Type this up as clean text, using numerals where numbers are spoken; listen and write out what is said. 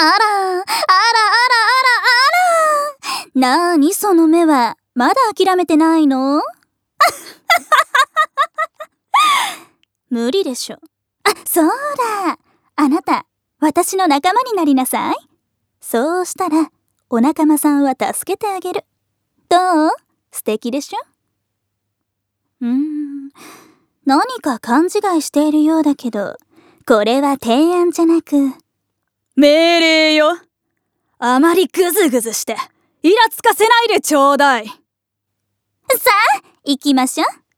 なーにその目は。まだ諦めてないの？無理でしょ。そうだ。あなた、私の仲間になりなさい。そうしたら、お仲間さんは助けてあげる。どう？素敵でしょ？何か勘違いしているようだけど、これは提案じゃなく、 命令よ。あまりグズグズして、イラつかせないでちょうだい。 さあ、行きましょう。